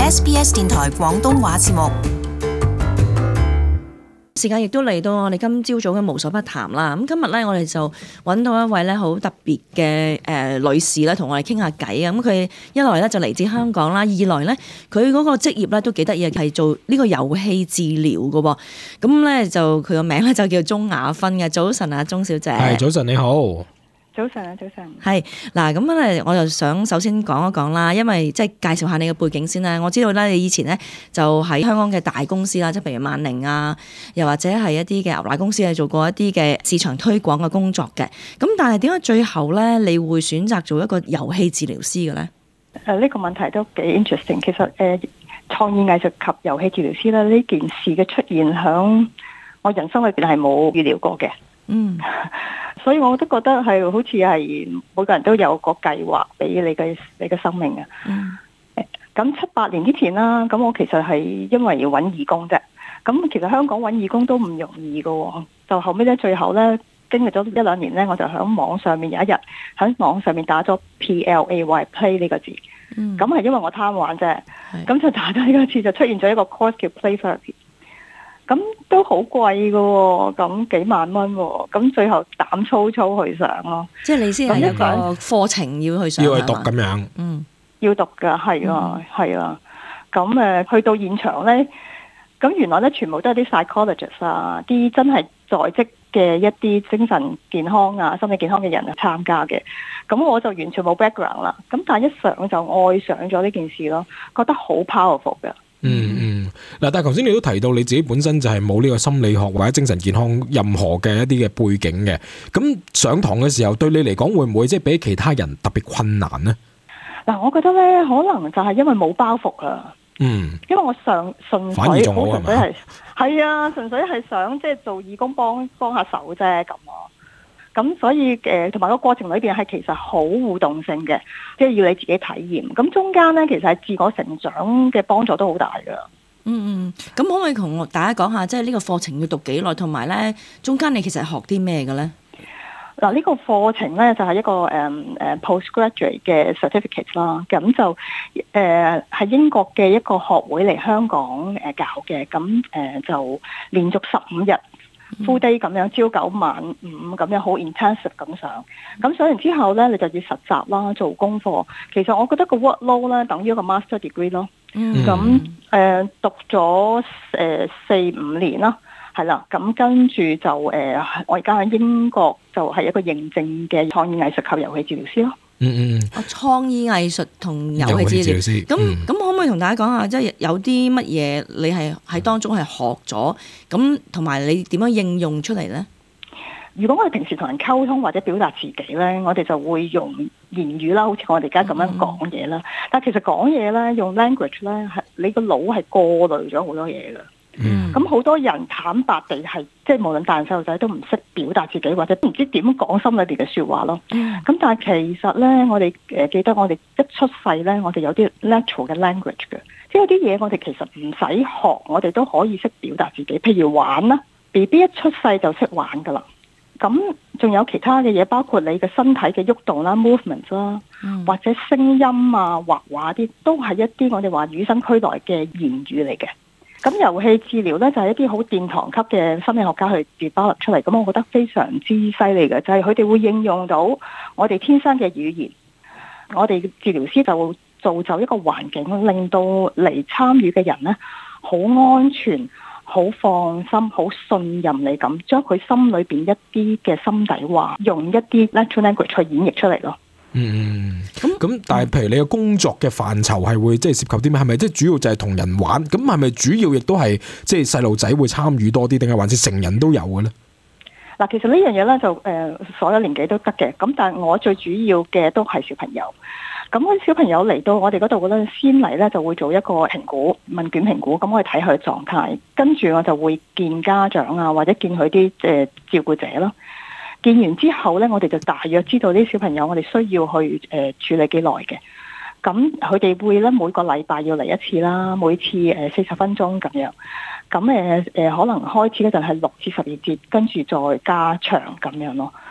SBS 電台廣東話節目。 時間亦都嚟到我哋今朝早嘅無所不談啦。咁今日咧，我哋就揾到一位咧好特別嘅女士咧，同我哋傾下偈啊。咁佢一來咧就嚟自香港啦，二來咧佢嗰個職業咧都幾得意，係做呢個遊戲治療嘅喎。咁咧就佢個名咧就叫鍾雅芬嘅。早晨啊，鍾小姐。 係，早晨你好。 早晨啊，早晨。 係嗱，咁咧我就想首先講一講啦，因為即係介紹下你嘅背景先啦。我知道咧，你以前咧就喺香港嘅大公司啦，即係譬如萬寧啊，又或者係一啲嘅牛奶公司係做過一啲嘅市場推廣嘅工作嘅。咁但係點解最後咧你會選擇做一個遊戲治療師嘅咧？ 呢個問題都幾 interesting。其實創意藝術及遊戲治療師咧呢件事嘅出現響我人生裏邊係冇預料過嘅。所以我都覺得係好似係每個人都有個計劃俾你嘅生命啊。咁7-8年之前啦，咁我其實係因為要揾義工啫。咁其實香港揾義工都唔容易噶喎。就後尾咧，最後咧經歷咗1-2年咧，我就喺網上面有一日喺網上面打咗 PLAY 呢個字。咁係因為我貪玩啫。咁就打咗呢個字，就出現咗一個 course 叫 Play Therapy。咁都好貴㗎喎，咁幾萬蚊喎，咁最後膽粗粗去上咯。 即係你先係有個課程要去上， 要去讀咁樣。 要讀㗎，係啊，係啊。咁去到現場咧，咁原來咧全部都係啲 psychologist 啊，啲真係在職嘅一啲精神健康啊、心理健康嘅人去參加嘅。咁我就完全冇 background 啦。咁但係一上就愛上咗呢件事咯，覺得好 powerful 㗎。 嗱，但係頭先你都提到你自己本身就係冇呢個心理學或者精神健康任何嘅一啲嘅背景嘅，咁上堂嘅時候對你嚟講會唔會即係比其他人特別困難呢？ 嗱，我覺得咧可能就係因為冇包袱啊。因為我純粹反而仲好係嘛？ 係啊，純粹係想即係做義工幫下手啫咁啊。咁所以同埋個過程裏邊係其實好互動性嘅，即係要你自己體驗。咁中間咧其實係自我成長嘅幫助都好大㗎。 咁可唔可以同大家講下，即係呢個課程要讀幾耐，同埋咧中間你其實係學啲咩嘅咧？ 嗱，呢個課程咧就係一個postgraduate 嘅 certificate 啦。咁就係英國嘅一個學會嚟香港搞嘅。咁就連續15日。full day 咁樣，朝9晚5咁樣，好 intensive 咁上。咁上完之後咧，你就要實習啦，做功課。其實我覺得個 workload 咧等於一個 master degree 咯。咁讀咗4-5年啦，係啦。咁跟住就我而家喺英國就係一個認證嘅創意藝術及遊戲治療師咯。 創意藝術同遊戲治療師，咁可唔可以同大家講下，即係有啲乜嘢你係喺當中係學咗，咁同埋你點樣應用出嚟咧？ 如果我哋平時同人溝通或者表達自己咧，我哋就會用言語啦，好似我哋而家咁樣講嘢啦。但其實講嘢咧，用 language 咧，係你個腦係過濾咗好多嘢㗎。咁好多人坦白地係，即係無論大人細路仔都唔識表達自己，或者都唔知點講心裏邊嘅説話咯。咁但係其實咧，我哋記得我哋一出世咧，我哋有啲 natural 嘅 language 嘅，即係有啲嘢我哋其實唔使學，我哋都可以識表達自己。譬如玩啦 ，BB 一出世就識玩㗎啦。咁仲有其他嘅嘢，包括你嘅身體嘅喐動啦 ，movement 啦，或者聲音啊、畫畫啲，都係一啲我哋話與生俱來嘅言語嚟嘅。咁遊戲治療咧就係一啲好殿堂級嘅心理學家去 develop 出嚟，咁我覺得非常之犀利嘅，就係佢哋會應用到我哋天生嘅語言，我哋治療師就會造就一個環境，令到嚟參與嘅人咧好安全、好放心、好信任你咁，將佢心裏邊一啲嘅心底話，用一啲 natural language 去演繹出嚟咯。 咁但係譬如你嘅工作嘅範疇係會即係涉及啲咩？係咪即係主要就係同人玩？咁係咪主要亦都係即係細路仔會參與多啲，定係還是成人都有嘅咧？ 嗱，其實呢樣嘢咧就所有年紀都得嘅。咁但係我最主要嘅都係小朋友。咁嗰啲小朋友嚟到我哋嗰度咧，先嚟咧就會做一個評估問卷評估，咁我哋睇佢嘅狀態，跟住我就會見家長啊，或者見佢啲照顧者咯。見完之後咧，我哋就大約知道啲小朋友我哋需要去處理幾耐嘅。咁佢哋會咧每個禮拜要嚟一次啦，每次40分鐘咁樣。咁可能開始嗰陣係6至12節，跟住再加長咁樣咯。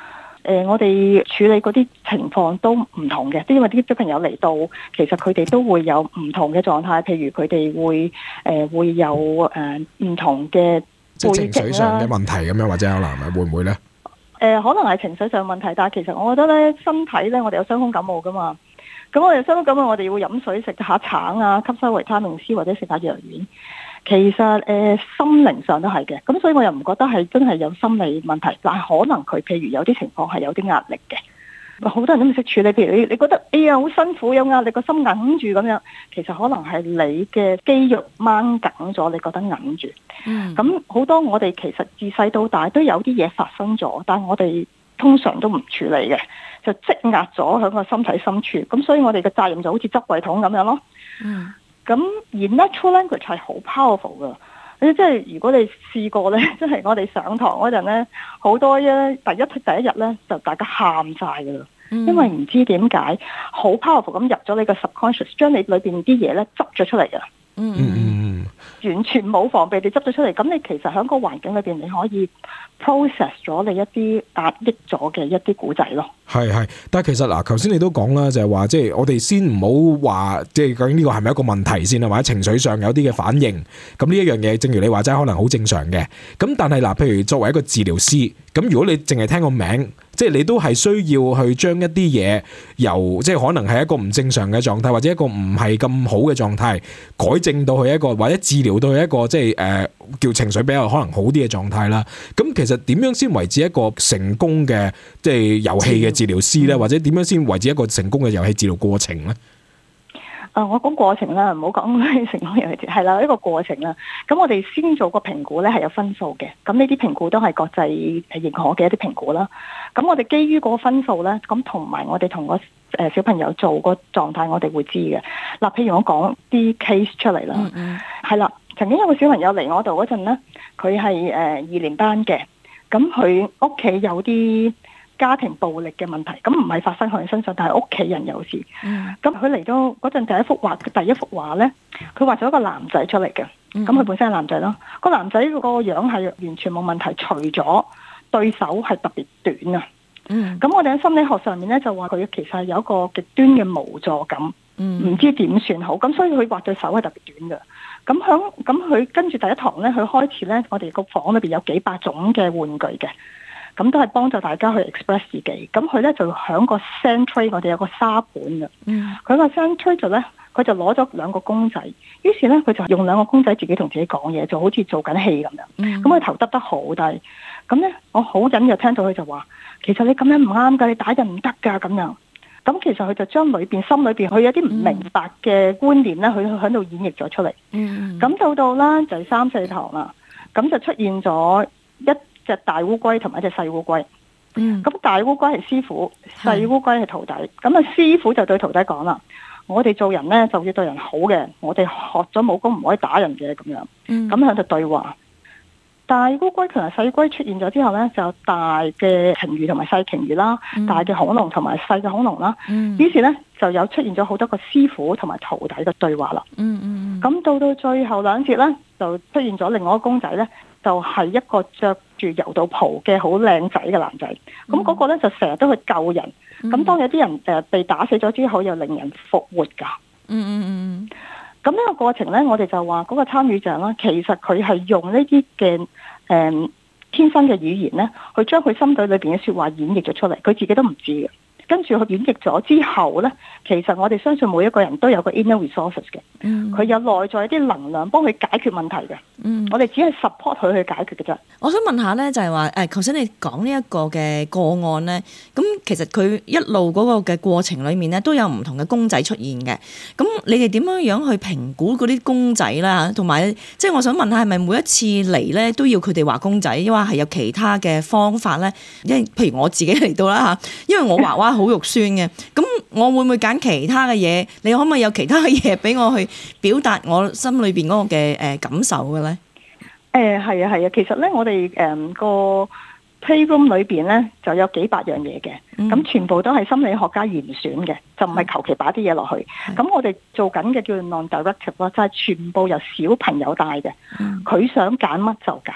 我哋處理嗰啲情況都唔同嘅，因為啲小朋友嚟到，其實佢哋都會有唔同嘅狀態，譬如佢哋會有唔同嘅即係情緒上嘅問題咁樣，或者可能係會唔會咧？ 可能係情緒上問題，但係其實我覺得咧，身體咧，我哋有傷風感冒噶嘛。咁我哋傷風感冒，我哋要飲水、食下橙啊，吸收維他命 C 或者食下藥丸。其實心靈上都係嘅，咁所以我又唔覺得係真係有心理問題，但係可能佢譬如有啲情況係有啲壓力嘅。好多人都唔識處理，譬如你覺得哎呀好辛苦，有壓力，個心硬住咁樣，其實可能係你嘅肌肉掹緊咗，你覺得硬住。咁好多我哋其實自細到大都有啲嘢發生咗，但係我哋通常都唔處理嘅，就積壓咗喺個身體深處。咁所以我哋嘅責任就好似執櫃桶咁樣咯。咁而 natural language 係好 powerful 噶。即係如果你試過咧，即係我哋上堂嗰陣咧，好多第一日咧就大家喊晒噶啦，因為唔知點解好 powerful 咁入咗你個 subconscious， 將你裏邊啲嘢咧執咗出嚟啊！完全冇防備地執咗出嚟，咁你其實喺個環境裏邊，你可以 process 咗你一啲壓抑咗嘅一啲古仔咯。 係，但係其實嗱，頭先你都講啦，就係話即係我哋先唔好話，即係究竟呢個係咪一個問題先啊，或者情緒上有啲嘅反應，咁呢一樣嘢，正如你話齋，可能好正常嘅。咁但係嗱，譬如作為一個治療師，咁如果你淨係聽個名，即係你都係需要去將一啲嘢由即係可能係一個唔正常嘅狀態，或者一個唔係咁好嘅狀態，改正到去一個或者治療到去一個即係叫情緒比較可能好啲嘅狀態啦。咁其實點樣先為之一個成功嘅即係遊戲嘅治療師咧，或者點樣先為之一個成功嘅遊戲治療過程咧？ 我講過程啦，唔好講成功遊戲，係啦，一個過程啦。咁我哋先做個評估咧，係有分數嘅。咁呢啲評估都係國際認可嘅一啲評估啦。咁我哋基於嗰個分數咧，咁同埋我哋同個小朋友做個狀態，我哋會知嘅。嗱，譬如我講啲 case 出嚟啦，係啦，曾經有個小朋友嚟我度嗰陣咧，佢係2年班嘅，咁佢屋企有啲家庭暴力嘅問題，咁唔係發生喺佢身上，但係屋企人有事。咁佢嚟到嗰陣第一幅畫咧，佢畫咗一個男仔出嚟嘅。咁佢本身係男仔咯，個男仔個樣係完全冇問題，除咗對手係特別短啊。咁我哋喺心理學上面咧就話佢其實係有一個極端嘅無助感，唔知點算好。咁所以佢畫對手係特別短嘅。咁佢跟住第一堂咧，佢開始咧，我哋個房裏邊有幾百種嘅玩具嘅。咁都係幫助大家去 express 自己。咁佢咧就響個 sand tray， 我哋有個沙盤嘅。佢個 sand tray 就咧，佢就攞咗2個公仔。於是咧，佢就用2個公仔自己同自己講嘢，就好似做緊戲咁樣。咁佢頭耷得好低。咁咧，我好隱約聽到佢就話：其實你咁樣唔啱㗎，你打人唔得㗎咁樣。咁其實佢就將心裏邊佢有啲唔明白嘅觀念咧，佢喺度演繹咗出嚟。咁到啦就3、4堂啦，咁就出現咗隻大烏龜同埋一隻細烏龜。咁大烏龜係師傅，細烏龜係徒弟。咁啊師傅就對徒弟講啦：我哋做人咧就要對人好嘅，我哋學咗武功唔可以打人嘅咁樣。咁喺度對話。大烏龜同埋細龜出現咗之後咧，就大嘅鯨魚同埋細鯨魚啦，大嘅恐龍同埋細嘅恐龍啦。於是咧就有出現咗好多個師傅同埋徒弟嘅對話啦。咁到最後2節咧，就出現咗另外一個公仔咧，就係一個着住柔道袍嘅好靚仔嘅男仔。咁嗰個咧就成日都去救人。咁當有啲人被打死咗之後，又令人復活㗎。咁呢個過程咧，我哋就話嗰個參與者啦，其實佢係用呢啲嘅天生嘅語言咧，去將佢心底裏邊嘅説話演繹咗出嚟，佢自己都唔知嘅。跟住佢演繹咗之後咧，其實我哋相信每一個人都有個 inner resources 嘅，佢有內在一啲能量幫佢解決問題嘅。我哋只係 support 佢去解決嘅啫。 我想問下咧，就係話頭先你講呢一個嘅個案咧，咁其實佢一路嗰個嘅過程裡面咧，都有唔同嘅公仔出現嘅。咁你哋點樣去評估嗰啲公仔啦？同埋即係我想問下，係咪每一次嚟咧都要佢哋畫公仔，抑或係有其他嘅方法咧？因為譬如我自己嚟到啦嚇，因為我畫畫好肉酸嘅，咁我會唔會揀其他嘅嘢？你可唔可以有其他嘅嘢俾我去表達我心裏邊嗰個嘅感受嘅咧？ 係啊，其實咧我哋個 playroom 裏邊咧就有幾百樣嘢嘅，咁全部都係心理學家嚴選嘅，就唔係求其擺啲嘢落去。咁我哋做緊嘅叫 non-directive 咯，就係全部由小朋友帶嘅，佢想揀乜就揀乜。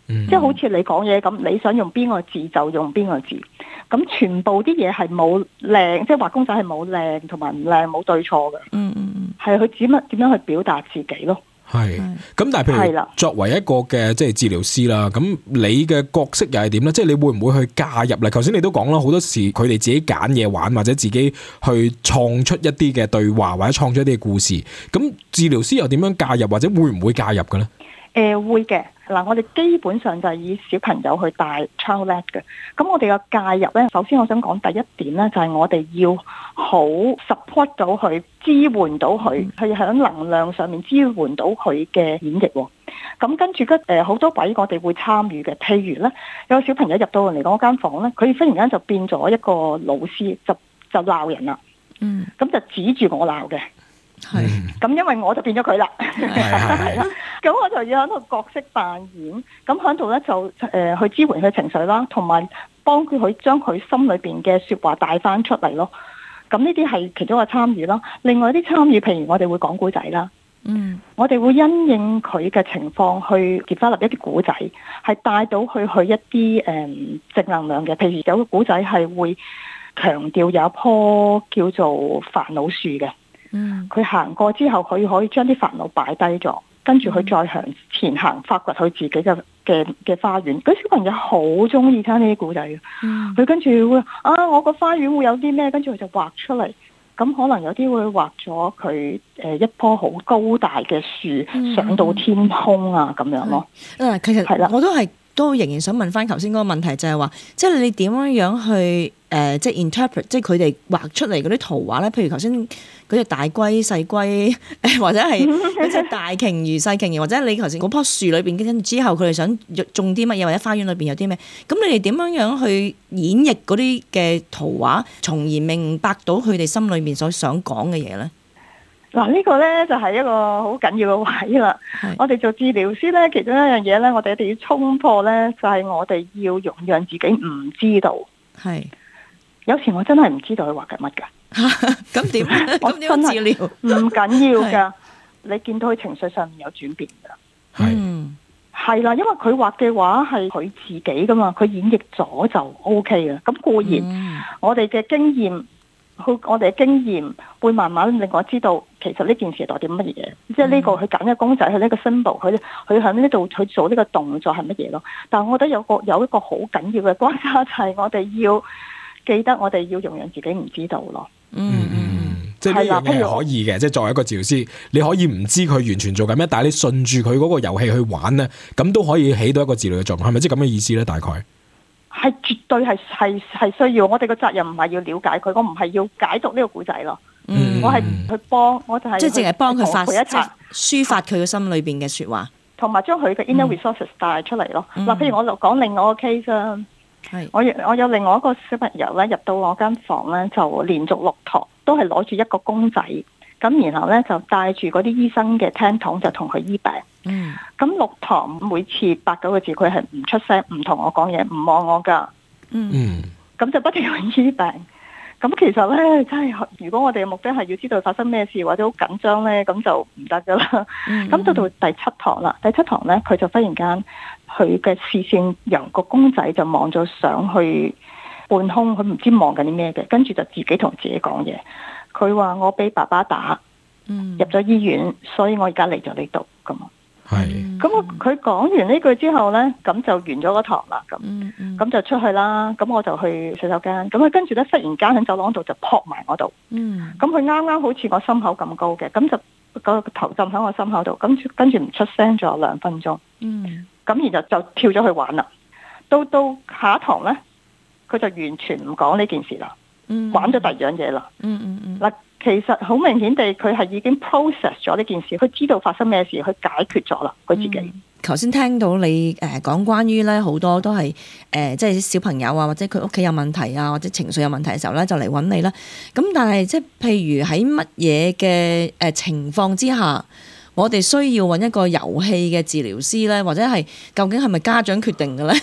即係好似你講嘢咁，你想用邊個字就用邊個字，咁全部啲嘢係冇靚，即係畫公仔係冇靚同埋唔靚，冇對錯嘅。係佢點樣去表達自己咯。 係，咁但係譬如作為一個嘅即係治療師啦，咁你嘅角色又係點咧？即係你會唔會去介入咧？頭先你都講啦，好多時佢哋自己揀嘢玩，或者自己去創出一啲嘅對話，或者創出一啲嘅故事。咁治療師又點樣介入，或者會唔會介入嘅咧？ 會嘅。嗱，我哋基本上就係以小朋友去帶 child led 嘅。咁我哋嘅介入咧，首先我想講第一點咧，就係我哋要好 support 到佢，支援到佢，去喺能量上面支援到佢嘅演繹。咁跟住好多位我哋會參與嘅，譬如咧有個小朋友入到嚟嗰間房咧，佢忽然間就變咗一個老師，就鬧人啦。咁就指住我鬧嘅。係，咁因為我就變咗佢啦，咁我就要喺度角色扮演，咁喺度咧就去支援佢情緒啦，同埋幫佢將佢心裏邊嘅說話帶翻出嚟咯。咁呢啲係其中一個參與啦。另外啲參與，譬如我哋會講古仔啦，我哋會因應佢嘅情況去develop一啲古仔，係帶到佢去一啲正能量嘅。譬如有個古仔係會強調有一棵叫做煩惱樹嘅。佢行過之後，佢可以將啲煩惱擺低咗，跟住佢再向前行，發掘佢自己嘅花園。嗰小朋友好中意聽呢啲故仔嘅，佢跟住會我個花園會有啲咩，跟住佢就畫出嚟。咁可能有啲會畫咗佢一棵好高大嘅樹上到天空啊咁樣咯。 其實係啦，我都仍然想問翻頭先嗰個問題，就係話，即係你點樣去即係 interpret，即係佢哋畫出嚟嗰啲圖畫咧？譬如頭先嗰隻大龜、細龜，或者係嗰隻大鯨魚、細鯨魚，或者你頭先嗰棵樹裏邊，跟住之後佢哋想種啲乜嘢，或者花園裏邊有啲咩？咁你哋點樣去演繹嗰啲嘅圖畫，從而明白到佢哋心裏面所想講嘅嘢咧？ 嗱，呢個咧就係一個好緊要嘅位啦。我哋做治療師咧，其中一樣嘢咧，我哋一定要衝破咧，就係我哋要容讓自己唔知道。係，有時我真係唔知道佢畫緊乜㗎。咁點？我真係治療唔緊要㗎。你見到佢情緒上面有轉變㗎。係啦，因為佢畫嘅畫係佢自己㗎嘛，佢演繹咗就 OK 嘅。咁固然我哋嘅經驗。我哋嘅經驗會慢慢令我知道，其實呢件事代表乜嘢，即係呢個佢揀嘅公仔，佢呢個 symbol，佢喺呢度去做呢個動作係乜嘢咯。但係我覺得有一個好緊要嘅關卡，就係我哋要記得，我哋要容讓自己唔知道咯。 即係呢樣嘢係可以嘅，即係作為一個治療師，你可以唔知佢完全做緊咩，但係你順住佢嗰個遊戲去玩咧，咁都可以起到一個治療嘅作用，係咪即係咁嘅意思咧？大概？ 係絕對係需要，我哋個責任唔係要了解佢，我唔係要解讀呢個故仔咯。我係去幫，我就係即係淨係幫佢抒發佢嘅心裏邊嘅說話， 同埋將佢嘅 inner resources 帶出嚟咯。嗱，譬如我就講另外一個 case 啦，我有另外一個小朋友咧入到我間房咧，就連續6堂都係攞住一個公仔，咁然後咧就帶住嗰啲醫生嘅聽筒就同佢醫病。咁6堂每次8-9個字，佢係唔出聲，唔同我講嘢，唔望我噶。咁就不停去醫病。咁其實咧，真係如果我哋嘅目的係要知道發生咩事或者好緊張咧，咁就唔得噶啦。咁到第7堂啦，第7堂咧，佢就忽然間佢嘅視線由個公仔就望咗上去半空，佢唔知望緊啲咩嘅，跟住就自己同自己講嘢。佢話我俾爸爸打，入咗醫院，所以我而家嚟咗呢度咁。咁佢講完呢句之後呢，咁就完咗個堂啦。咁就出去啦。咁我就去洗手間。咁佢跟住呢，忽然間喺走廊度就撲埋我度。咁佢啱啱好似我心口咁高嘅，咁就個頭浸喺我心口度。跟住唔出聲咗2分鐘。咁然後就跳咗去玩啦。到下一堂呢，佢就完全唔講呢件事啦。玩咗第二樣嘢啦。嗱。其實好明顯地，佢係已經 process 咗呢件事，佢知道發生咩事，佢解決咗啦，佢自己。 頭先聽到你講關於咧好多都係即係小朋友啊，或者佢屋企有問題啊，或者情緒有問題嘅時候咧，就嚟揾你啦。咁但係即係譬如喺乜嘢嘅情況之下，我哋需要揾一個遊戲嘅治療師咧，或者係究竟係咪家長決定嘅咧？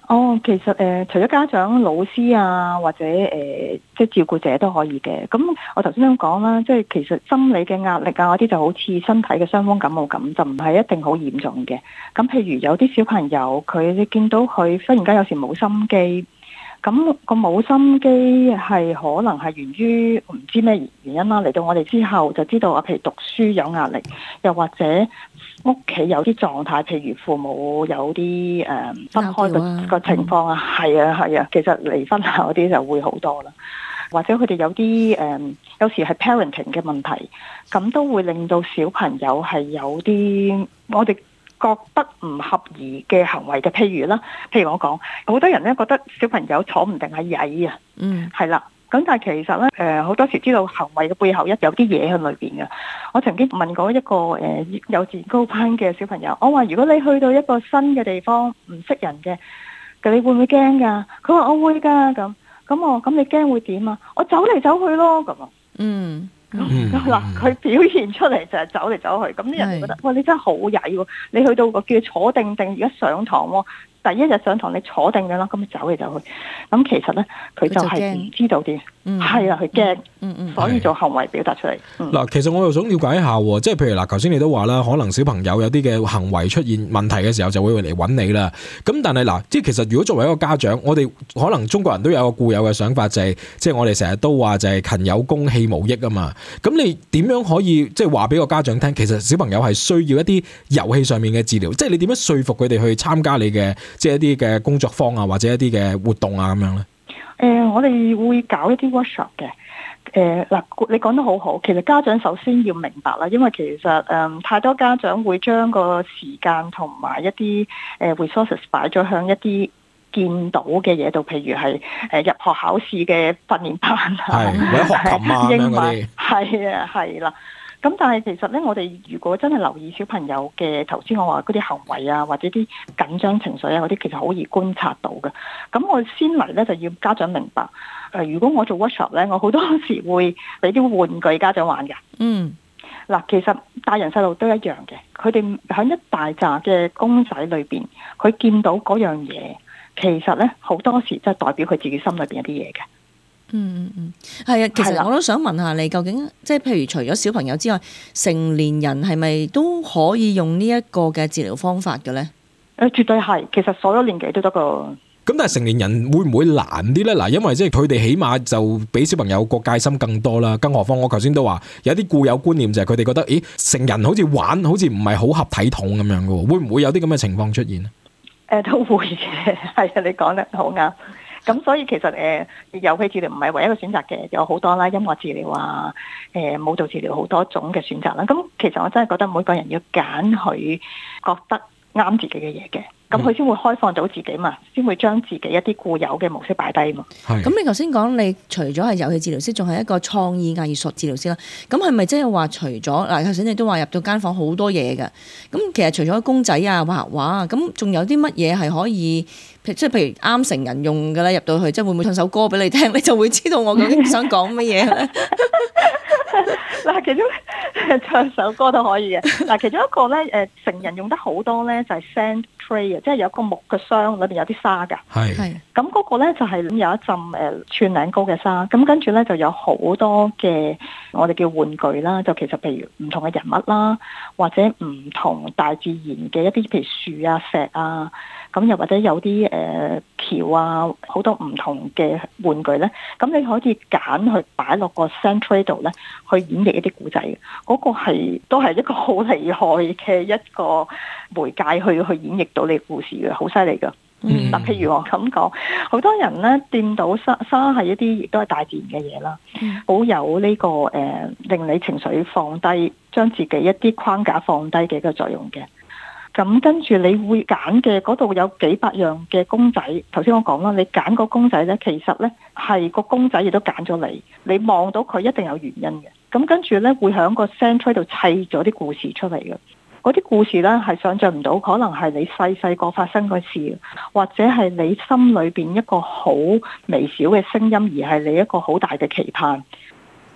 哦，其實除咗家長、老師啊，或者即係照顧者都可以嘅。咁我頭先咁講啦，即係其實心理嘅壓力啊，嗰啲就好似身體嘅傷風感冒咁，就唔係一定好嚴重嘅。咁譬如有啲小朋友，你見到佢忽然間有時冇心機。咁個冇心機係可能係源於唔知咩原因啦，嚟到我哋之後就知道啊，譬如讀書有壓力，又或者屋企有啲狀態，譬如父母有啲分開個情況啊，係啊，其實離婚啊嗰啲就會好多啦，或者佢哋有啲有時係 parenting 嘅問題，咁都會令到小朋友係有啲我哋覺得唔合宜嘅行為嘅，譬如我講，好多人咧覺得小朋友坐唔定係曳啊，係啦，咁但係其實咧好多時知道行為嘅背後有啲嘢喺裏邊嘅。我曾經問過一個幼稚園高班嘅小朋友，我話如果你去到一個新嘅地方唔識人嘅，你會唔會驚㗎？佢話我會㗎，咁你驚會點啊？我走嚟走去咯，咁啊，嗱，佢表現出嚟就係走嚟走去，咁啲人就覺得，哇，你真係好曳喎！你去到個叫坐定定，而家上堂喎，第一日上堂你坐定嘅啦，咁你走嚟走去，咁其實咧佢就係唔知道啲，係啊，佢驚，所以做行為表達出嚟。 嗱，其實我又想了解一下，即係譬如嗱，頭先你都話啦，可能小朋友有啲嘅行為出現問題嘅時候，就會嚟揾你啦。咁但係嗱，即係其實如果作為一個家長，我哋可能中國人都有個固有嘅想法，就係即係我哋成日都話就係勤有功，戲無益啊嘛。咁你點樣可以即係話俾個家長聽，其實小朋友係需要一啲遊戲上面嘅治療，即係你點樣說服佢哋去參加你嘅即係一啲嘅工作坊啊，或者一啲嘅活動啊咁樣咧？ 我哋會搞一啲 workshop 嘅。嗱，你講得好好，其實家長首先要明白啦，因為其實太多家長會將個時間同埋一啲resources 擺咗向一啲見到嘅嘢度，譬如係入學考試嘅訓練班啊， 或者學琴啊咁樣嗰啲， 係啦。咁但係其實咧，我哋如果真係留意小朋友嘅頭先我話嗰啲行為啊，或者啲緊張情緒啊嗰啲，其實好易觀察到嘅。咁我先嚟咧就要家長明白，如果我做 workshop 咧，我好多時會俾啲玩具家長玩嘅。嗱，其實大人細路都一樣嘅，佢哋喺一大紮嘅公仔裏邊，佢見到嗰樣嘢，其實咧好多時真係代表佢自己心裏邊有啲嘢嘅。 係啊，其實我都想問下你，究竟即係譬如除咗小朋友之外，成年人係咪都可以用呢一個嘅治療方法嘅咧？ 絕對係，其實所有年紀都得㗎。 咁但係成年人會唔會難啲咧？嗱，因為即係佢哋起碼就比小朋友個戒心更多啦。更何況我頭先都話有啲固有觀念就係佢哋覺得，成人好似玩，好似唔係好合體統咁樣嘅喎。會唔會有啲咁嘅情況出現咧？ 都會嘅，係啊，你講得好啱。咁所以其實遊戲治療唔係唯一嘅選擇嘅，有好多啦，音樂治療啊，舞蹈治療好多種嘅選擇啦。咁其實我真係覺得每個人要揀佢覺得啱自己嘅嘢嘅，咁佢先會開放到自己嘛，先會將自己一啲固有嘅模式擺低嘛。 咁你頭先講，你除咗係遊戲治療師，仲係一個創意藝術治療師啦。咁係咪即係話除咗嗱，頭先你都話入到間房好多嘢㗎？咁其實除咗公仔啊、畫畫啊，咁仲有啲乜嘢係可以？即係譬如啱成人用嘅咧，入到去即係會唔會唱首歌俾你聽，你就會知道我究竟想講乜嘢咧？ 嗱，其中唱首歌都可以嘅。嗱，其中一個咧，成人用得好多咧，就係 sand tray 啊，即係有個木嘅箱，裏邊有啲沙㗎。係。咁嗰個咧就係有一浸寸零高嘅沙，咁跟住咧就有好多嘅我哋叫玩具啦，就其實譬如唔同嘅人物啦，或者唔同大自然嘅一啲譬如樹啊、石啊。咁又或者有啲橋啊，好多唔同嘅玩具咧，咁你可以揀去擺落個 sand tray 度咧，去演繹一啲古仔嘅。嗰個都係一個好厲害嘅一個媒介去演繹到你故事嘅，好犀利㗎。嗱，譬如我咁講，好多人咧掂到沙係一啲亦都係大自然嘅嘢啦，好有呢個令你情緒放低，將自己一啲框架放低嘅一個作用嘅。咁跟住你會揀嘅嗰度有幾百樣嘅公仔，頭先我講啦，你揀個公仔咧，其實咧係個公仔亦都揀咗你，你望到佢一定有原因嘅。咁跟住咧會喺個 sand tray 度砌咗啲故事出嚟嘅，嗰啲故事咧係想像唔到，可能係你細個發生嘅事，或者係你心裏邊一個好微小嘅聲音，而係你一個好大嘅期盼。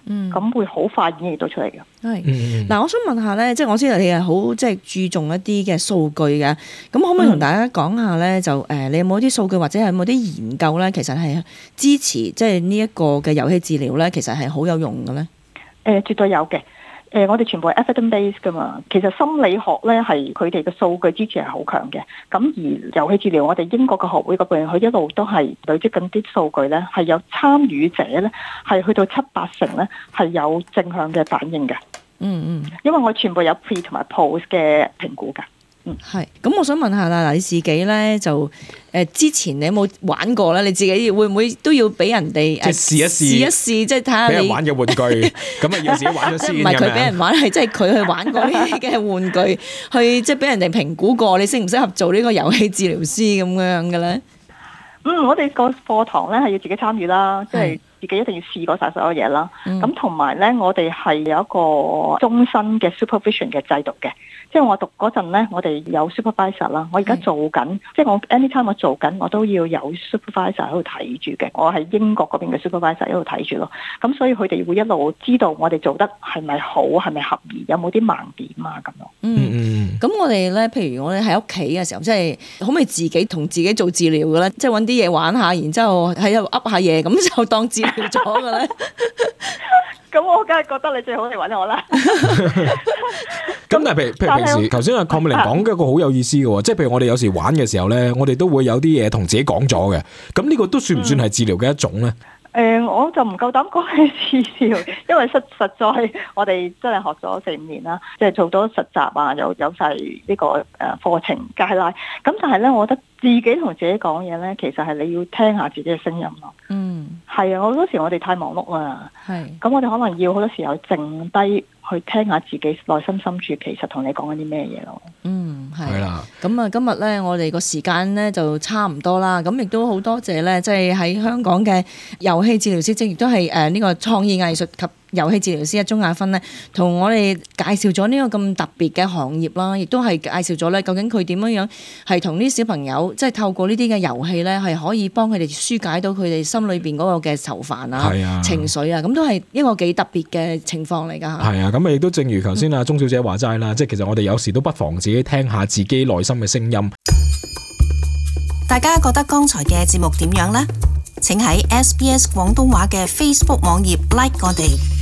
咁會好快演繹到出嚟嘅。 係，嗱，我想問下咧，即係我知道你係好即係注重一啲嘅數據嘅，咁可唔可以同大家講下咧？就你有冇啲數據或者係有冇啲研究咧？其實係支持即係呢一個嘅遊戲治療咧，其實係好有用嘅咧。 絕對有嘅。我哋全部係 evidence base 噶嘛，其實心理學咧係佢哋嘅數據支持係好強嘅。咁而遊戲治療，我哋英國嘅學會嗰邊，佢一路都係累積緊啲數據咧，係有參與者咧係去到7-8成咧係有正向嘅反應嘅。因為我全部有 pre 同埋 post 嘅評估㗎。 係，咁我想問下啦，嗱，你自己咧就之前你有冇玩過咧？你自己會唔會都要俾人哋即係試一試， 即係睇下你俾人玩嘅玩具，咁啊要自己玩咗先。 唔係佢俾人玩，係即係佢去玩過呢啲嘅玩具，去即係俾人哋評估過，你適唔適合做呢個遊戲治療師咁樣嘅咧？ 我哋個課堂咧係要自己參與啦，即係自己一定要試過晒所有嘢啦。咁同埋咧，我哋係有一個終身嘅 supervision 嘅制度嘅。即係我讀嗰陣咧，我哋有 supervisor 啦。我而家做緊，即係我 anytime 我做緊，我都要有 supervisor 喺度睇住嘅。我喺英國嗰邊嘅 supervisor 喺度睇住咯。咁所以佢哋會一路知道我哋做得係咪好，係咪合宜，有冇啲盲點啊咁咯。 咁我哋咧，譬如我哋喺屋企嘅時候，即係可唔可以自己同自己做治療嘅咧？即係揾啲嘢玩下，然之後喺度噏下嘢，咁就當治療咗嘅咧。 咁我梗係覺得你最好嚟揾我啦。 咁但係譬如平時頭先阿鄺美玲講嘅一個好有意思嘅喎，即係譬如我哋有時玩嘅時候咧，我哋都會有啲嘢同自己講咗嘅。咁呢個都算唔算係治療嘅一種咧？ 我就唔夠膽講係治療，因為實在我哋真係學咗4-5年啦，即係做到實習啊，有晒呢個課程街拉。咁但係咧，我覺得自己同自己講嘢咧，其實係你要聽下自己嘅聲音咯。係啊，好多時我哋太忙碌啦。咁我哋可能要好多時候靜低去聽下自己內心深處其實同你講緊啲咩嘢咯。 係啦。咁啊，今日咧我哋個時間咧就差唔多啦。咁亦都好多謝咧，即係喺香港嘅遊戲治療師，即亦都係呢個創意藝術及遊戲治療師鍾亞芬咧，同我哋介紹咗呢個咁特別嘅行業啦，亦都係介紹咗咧究竟佢點樣係同啲小朋友，即係透過呢啲嘅遊戲咧，係可以幫佢哋紓解到佢哋心裏邊嗰個嘅愁煩啊、情緒啊，咁都係一個幾特別嘅情況嚟㗎嚇。係啊，咁亦都正如頭先阿鍾小姐話齋啦，即係其實我哋有時都不妨自己聽下自己內心嘅聲音。 大家覺得剛才嘅節目點樣呢？請喺SBS 廣東話嘅 Facebook 網頁 like 我哋。